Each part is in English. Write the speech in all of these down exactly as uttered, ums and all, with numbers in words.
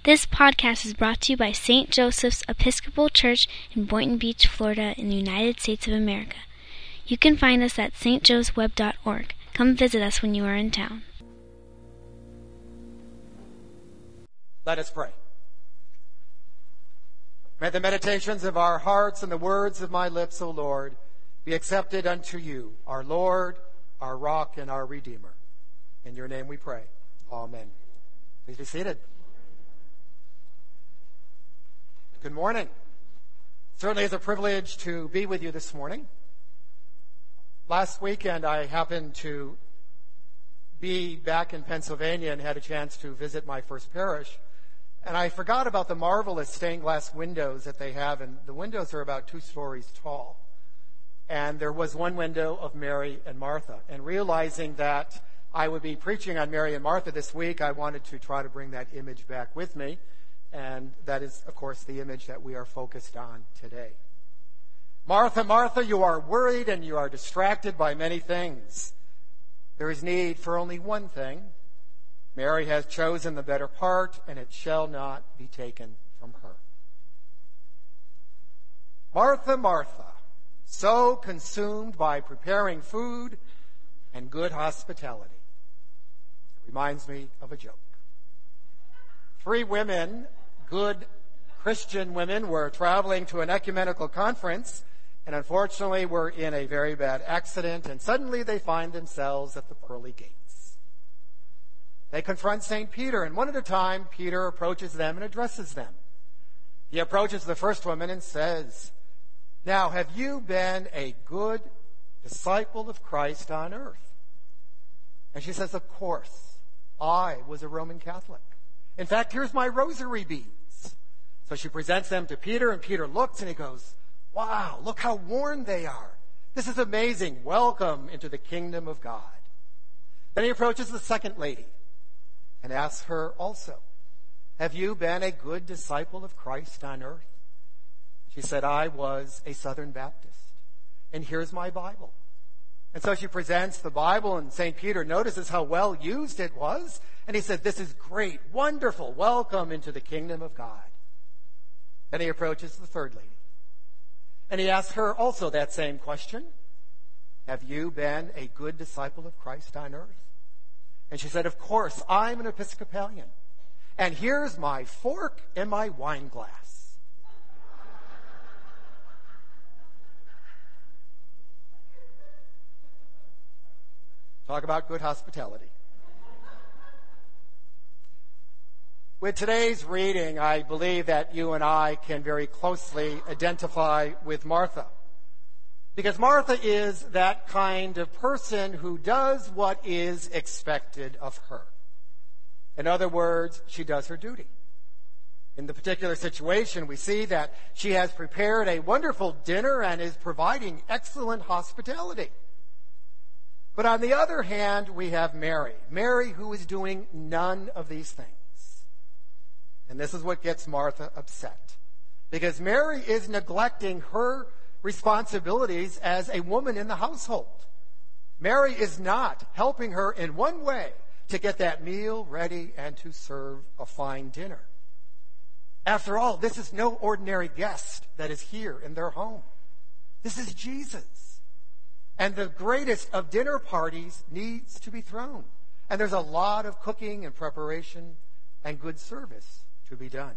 This podcast is brought to you by Saint Joseph's Episcopal Church in Boynton Beach, Florida, in the United States of America. You can find us at s t joes web dot org. Come visit us when you are in town. Let us pray. May the meditations of our hearts and the words of my lips, O Lord, be accepted unto you, our Lord, our rock, and our Redeemer. In your name we pray. Amen. Please be seated. Good morning. Certainly it's a privilege to be with you this morning. Last weekend I happened to be back in Pennsylvania and had a chance to visit my first parish. And I forgot about the marvelous stained glass windows that they have, and the windows are about two stories tall. And there was one window of Mary and Martha. And realizing that I would be preaching on Mary and Martha this week, I wanted to try to bring that image back with me. And that is, of course, the image that we are focused on today. Martha, Martha, you are worried and you are distracted by many things. There is need for only one thing. Mary has chosen the better part, and it shall not be taken from her. Martha, Martha, so consumed by preparing food and good hospitality. It reminds me of a joke. Three women, good Christian women, were traveling to an ecumenical conference, and unfortunately were in a very bad accident, and suddenly they find themselves at the pearly gates. They confront Saint Peter, and one at a time, Peter approaches them and addresses them. He approaches the first woman and says, "Now, have you been a good disciple of Christ on earth?" And she says, "Of course. I was a Roman Catholic. In fact, here's my rosary beads." So she presents them to Peter, and Peter looks and he goes, "Wow, look how worn they are. This is amazing. Welcome into the kingdom of God." Then he approaches the second lady and asks her also, "Have you been a good disciple of Christ on earth?" She said, "I was a Southern Baptist, and here's my Bible." And so she presents the Bible, and Saint Peter notices how well used it was, and he said, "This is great, wonderful, welcome into the kingdom of God." Then he approaches the third lady, and he asks her also that same question, "Have you been a good disciple of Christ on earth?" And she said, "Of course, I'm an Episcopalian, and here's my fork and my wine glass." Talk about good hospitality. With today's reading, I believe that you and I can very closely identify with Martha. Because Martha is that kind of person who does what is expected of her. In other words, she does her duty. In the particular situation, we see that she has prepared a wonderful dinner and is providing excellent hospitality. But on the other hand, we have Mary. Mary who is doing none of these things. And this is what gets Martha upset. Because Mary is neglecting her responsibilities as a woman in the household. Mary is not helping her in one way to get that meal ready and to serve a fine dinner. After all, this is no ordinary guest that is here in their home. This is Jesus. And the greatest of dinner parties needs to be thrown. And there's a lot of cooking and preparation and good service to be done.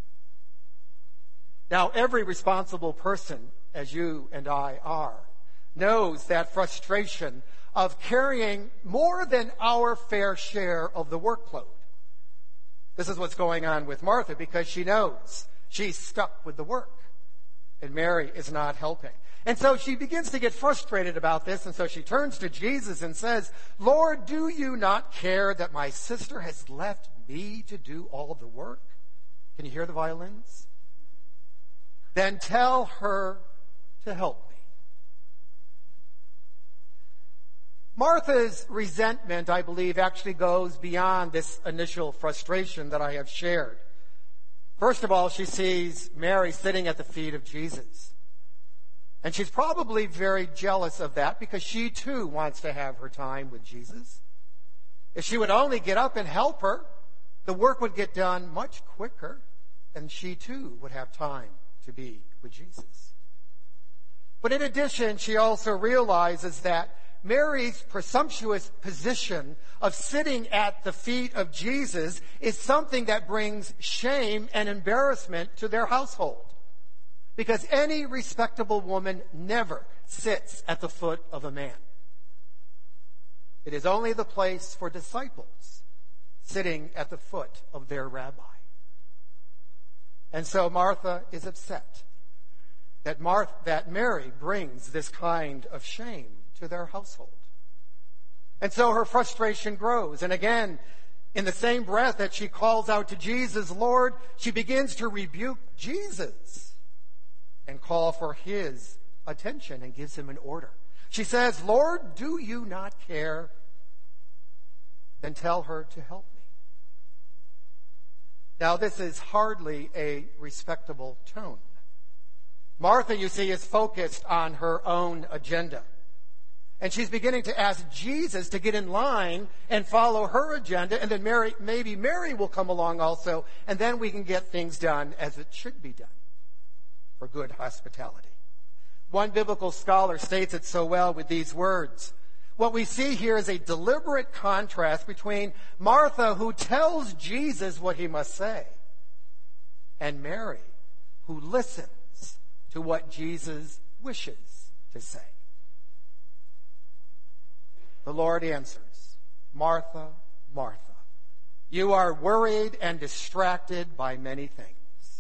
Now, every responsible person, as you and I are, knows that frustration of carrying more than our fair share of the workload. This is what's going on with Martha, because she knows she's stuck with the work, and Mary is not helping. And so she begins to get frustrated about this, and so she turns to Jesus and says, "Lord, do you not care that my sister has left me to do all of the work?" Can you hear the violins? "Then tell her to help me." Martha's resentment, I believe, actually goes beyond this initial frustration that I have shared. First of all, she sees Mary sitting at the feet of Jesus. And she's probably very jealous of that because she too wants to have her time with Jesus. If she would only get up and help her, the work would get done much quicker, and she too would have time to be with Jesus. But in addition, she also realizes that Mary's presumptuous position of sitting at the feet of Jesus is something that brings shame and embarrassment to their household. Because any respectable woman never sits at the foot of a man. It is only the place for disciples sitting at the foot of their rabbi. And so Martha is upset that, Martha, that Mary brings this kind of shame to their household. And so her frustration grows. And again, in the same breath that she calls out to Jesus, Lord, she begins to rebuke Jesus and call for his attention and gives him an order. She says, Lord, do you not care? Then tell her to help me. Now, this is hardly a respectable tone. Martha, you see, is focused on her own agenda. And she's beginning to ask Jesus to get in line and follow her agenda, and then Mary, maybe Mary will come along also, and then we can get things done as it should be done for good hospitality. One biblical scholar states it so well with these words. What we see here is a deliberate contrast between Martha, who tells Jesus what he must say, and Mary, who listens to what Jesus wishes to say. The Lord answers, Martha, Martha, you are worried and distracted by many things.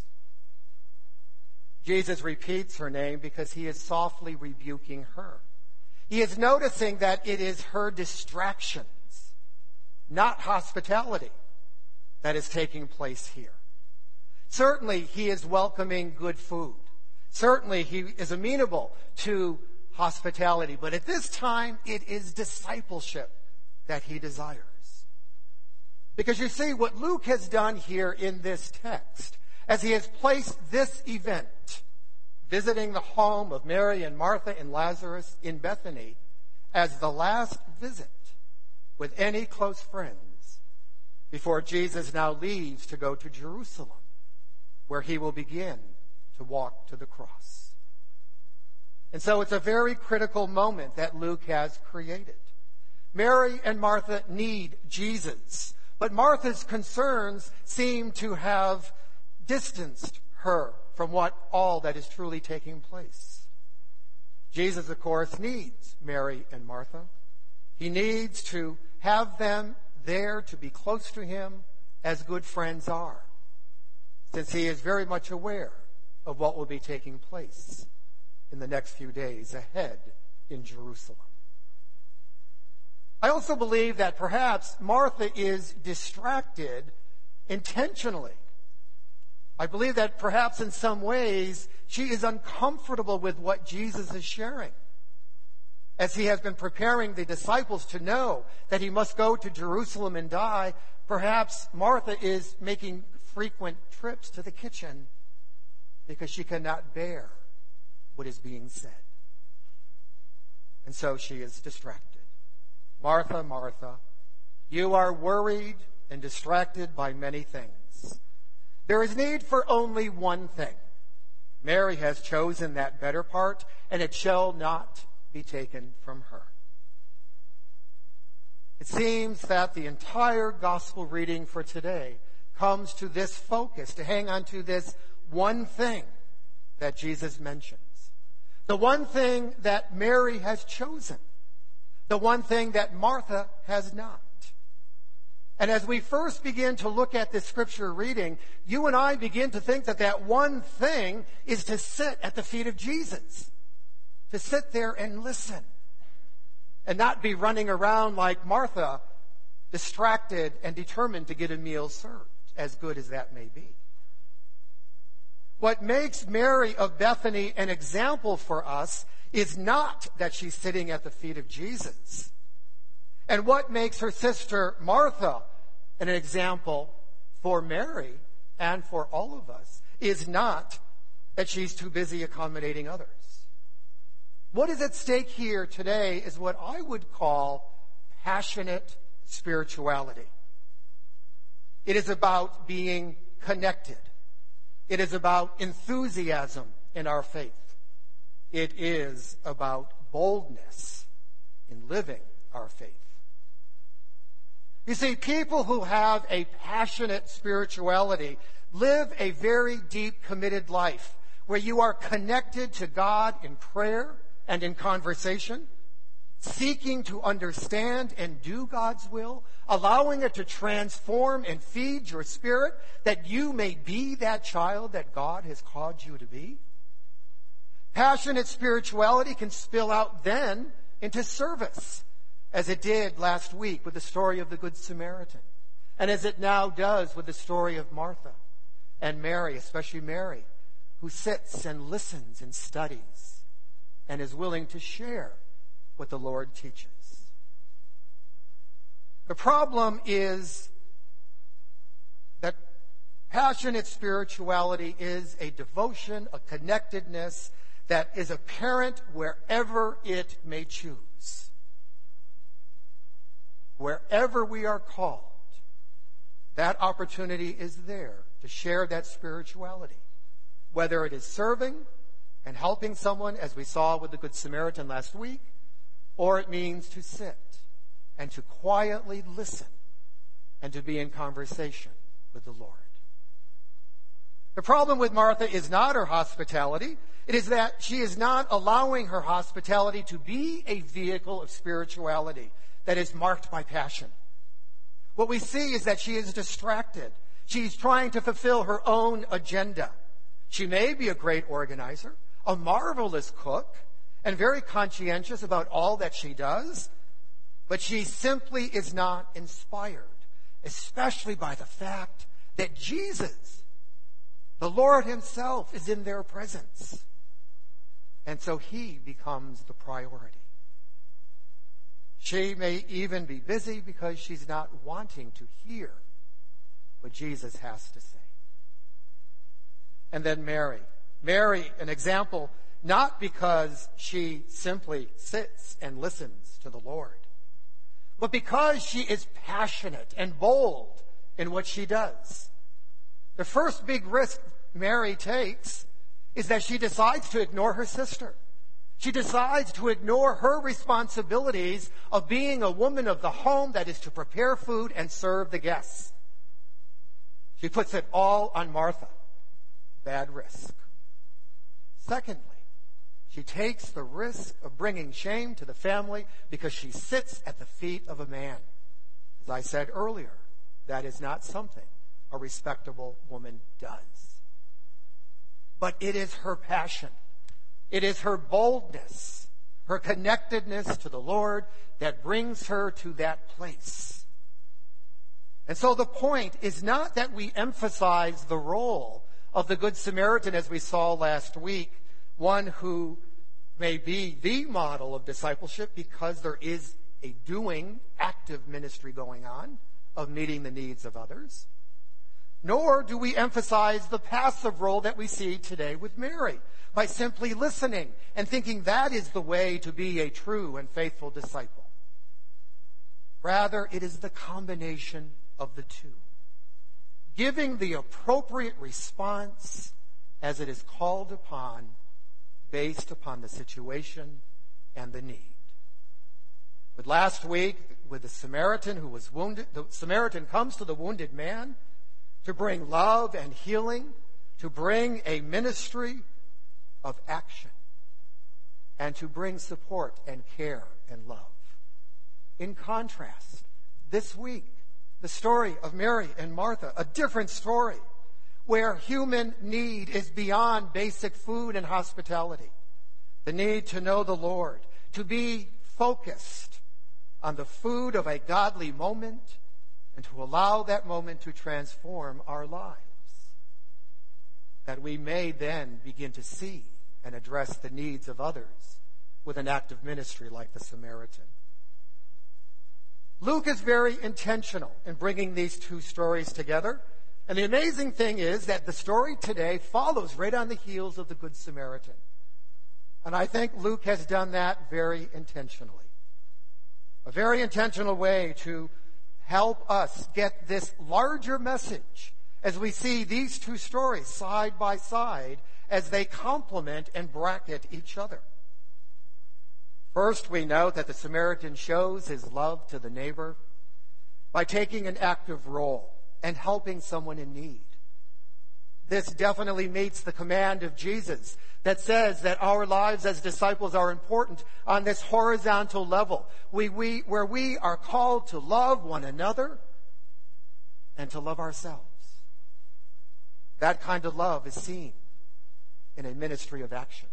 Jesus repeats her name because he is softly rebuking her. He is noticing that it is her distractions, not hospitality, that is taking place here. Certainly, he is welcoming good food. Certainly, he is amenable to hospitality. But at this time, it is discipleship that he desires. Because you see, what Luke has done here in this text, as he has placed this event, visiting the home of Mary and Martha and Lazarus in Bethany, as the last visit with any close friends before Jesus now leaves to go to Jerusalem, where he will begin to walk to the cross. And so it's a very critical moment that Luke has created. Mary and Martha need Jesus, but Martha's concerns seem to have distanced her from what all that is truly taking place. Jesus, of course, needs Mary and Martha. He needs to have them there to be close to him as good friends are, since he is very much aware of what will be taking place in the next few days ahead in Jerusalem. I also believe that perhaps Martha is distracted intentionally. I believe that perhaps in some ways she is uncomfortable with what Jesus is sharing. As he has been preparing the disciples to know that he must go to Jerusalem and die, perhaps Martha is making frequent trips to the kitchen because she cannot bear what is being said. And so she is distracted. Martha, Martha, you are worried and distracted by many things. There is need for only one thing. Mary has chosen that better part, and it shall not be taken from her. It seems that the entire gospel reading for today comes to this focus, to hang on to this one thing that Jesus mentions. The one thing that Mary has chosen. The one thing that Martha has not. And as we first begin to look at this scripture reading, you and I begin to think that that one thing is to sit at the feet of Jesus. To sit there and listen. And not be running around like Martha, distracted and determined to get a meal served, as good as that may be. What makes Mary of Bethany an example for us is not that she's sitting at the feet of Jesus. And what makes her sister Martha an example for Mary and for all of us is not that she's too busy accommodating others. What is at stake here today is what I would call passionate spirituality. It is about being connected. It is about enthusiasm in our faith. It is about boldness in living our faith. You see, people who have a passionate spirituality live a very deep, committed life where you are connected to God in prayer and in conversation, seeking to understand and do God's will, allowing it to transform and feed your spirit that you may be that child that God has called you to be. Passionate spirituality can spill out then into service, as it did last week with the story of the Good Samaritan, and as it now does with the story of Martha and Mary, especially Mary, who sits and listens and studies and is willing to share what the Lord teaches. The problem is that passionate spirituality is a devotion, a connectedness that is apparent wherever it may choose. Wherever we are called, that opportunity is there to share that spirituality. Whether it is serving and helping someone, as we saw with the Good Samaritan last week, or it means to sit and to quietly listen and to be in conversation with the Lord. The problem with Martha is not her hospitality. It is that she is not allowing her hospitality to be a vehicle of spirituality that is marked by passion. What we see is that she is distracted. She's trying to fulfill her own agenda. She may be a great organizer, a marvelous cook, and very conscientious about all that she does, but she simply is not inspired, especially by the fact that Jesus, the Lord himself, is in their presence. And so he becomes the priority. She may even be busy because she's not wanting to hear what Jesus has to say. And then Mary. Mary, an example, not because she simply sits and listens to the Lord, but because she is passionate and bold in what she does. The first big risk Mary takes is that she decides to ignore her sister. She decides to ignore her responsibilities of being a woman of the home that is to prepare food and serve the guests. She puts it all on Martha. Bad risk. Secondly, she takes the risk of bringing shame to the family because she sits at the feet of a man. As I said earlier, that is not something a respectable woman does. But it is her passion. It is her boldness, her connectedness to the Lord that brings her to that place. And so the point is not that we emphasize the role of the Good Samaritan, as we saw last week, one who may be the model of discipleship because there is a doing, active ministry going on of meeting the needs of others. Nor do we emphasize the passive role that we see today with Mary by simply listening and thinking that is the way to be a true and faithful disciple. Rather, it is the combination of the two. Giving the appropriate response as it is called upon based upon the situation and the need. But last week, with the Samaritan who was wounded, the Samaritan comes to the wounded man to bring love and healing, to bring a ministry of action, and to bring support and care and love. In contrast, this week, the story of Mary and Martha, a different story, where human need is beyond basic food and hospitality. The need to know the Lord, to be focused on the food of a godly moment, and to allow that moment to transform our lives. That we may then begin to see and address the needs of others with an active ministry like the Samaritan. Luke is very intentional in bringing these two stories together. And the amazing thing is that the story today follows right on the heels of the Good Samaritan. And I think Luke has done that very intentionally. A very intentional way to help us get this larger message as we see these two stories side by side as they complement and bracket each other. First, we note that the Samaritan shows his love to the neighbor by taking an active role and helping someone in need. This definitely meets the command of Jesus that says that our lives as disciples are important on this horizontal level, we, we, where we are called to love one another and to love ourselves. That kind of love is seen in a ministry of action.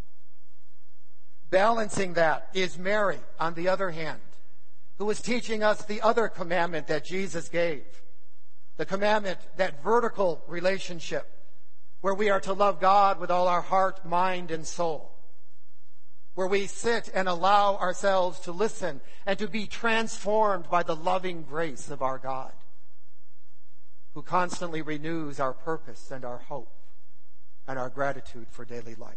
Balancing that is Mary, on the other hand, who is teaching us the other commandment that Jesus gave. The commandment, that vertical relationship, where we are to love God with all our heart, mind, and soul. Where we sit and allow ourselves to listen and to be transformed by the loving grace of our God, who constantly renews our purpose and our hope and our gratitude for daily life.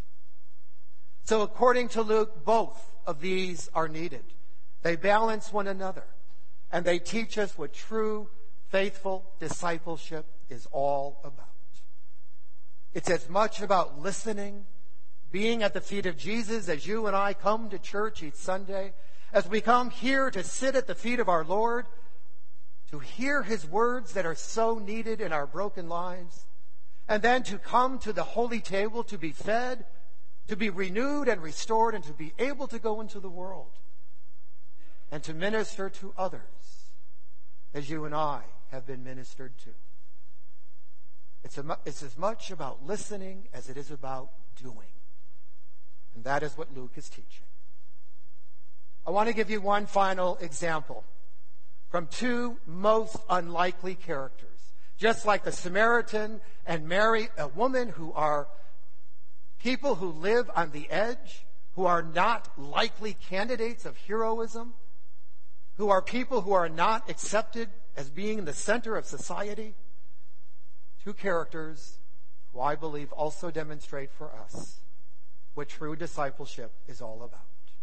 So according to Luke, both of these are needed. They balance one another, and they teach us what true, faithful discipleship is all about. It's as much about listening, being at the feet of Jesus as you and I come to church each Sunday, as we come here to sit at the feet of our Lord, to hear his words that are so needed in our broken lives, and then to come to the holy table to be fed, to be renewed and restored, and to be able to go into the world and to minister to others as you and I have been ministered to. It's, a, it's as much about listening as it is about doing. And that is what Luke is teaching. I want to give you one final example from two most unlikely characters. Just like the Samaritan and Mary, a woman who are people who live on the edge, who are not likely candidates of heroism, who are people who are not accepted as being in the center of society. Two characters who I believe also demonstrate for us what true discipleship is all about.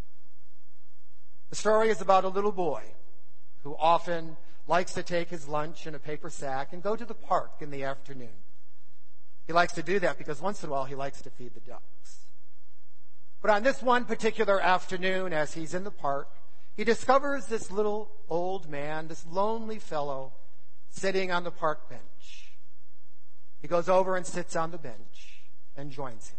The story is about a little boy who often likes to take his lunch in a paper sack and go to the park in the afternoon. He likes to do that because once in a while he likes to feed the ducks. But on this one particular afternoon, as he's in the park, he discovers this little old man, this lonely fellow, sitting on the park bench. He goes over and sits on the bench and joins him.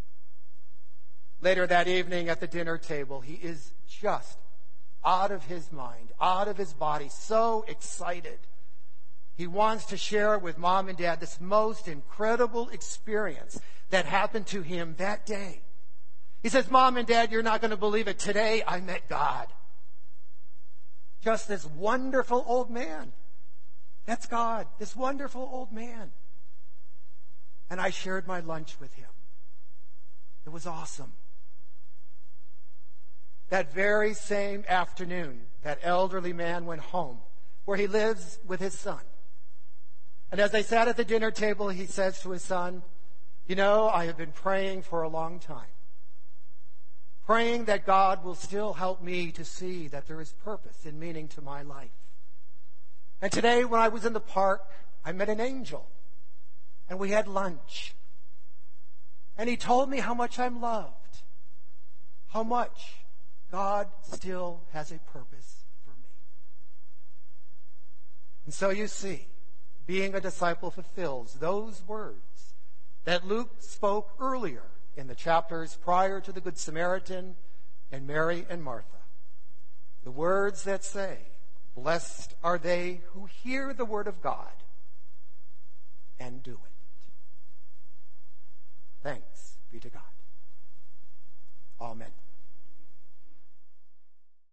Later that evening at the dinner table, he is just out of his mind, out of his body, so excited. He wants to share with mom and dad this most incredible experience that happened to him that day. He says, Mom and Dad, you're not going to believe it. Today I met God. Just this wonderful old man. That's God, this wonderful old man. And I shared my lunch with him. It was awesome. That very same afternoon, that elderly man went home, where he lives with his son. And as they sat at the dinner table, he says to his son, you know, I have been praying for a long time. Praying that God will still help me to see that there is purpose and meaning to my life. And today, when I was in the park, I met an angel. And we had lunch. And he told me how much I'm loved. How much God still has a purpose for me. And so you see, being a disciple fulfills those words that Luke spoke earlier in the chapters prior to the Good Samaritan and Mary and Martha. The words that say, blessed are they who hear the word of God and do it. Thanks be to God. Amen.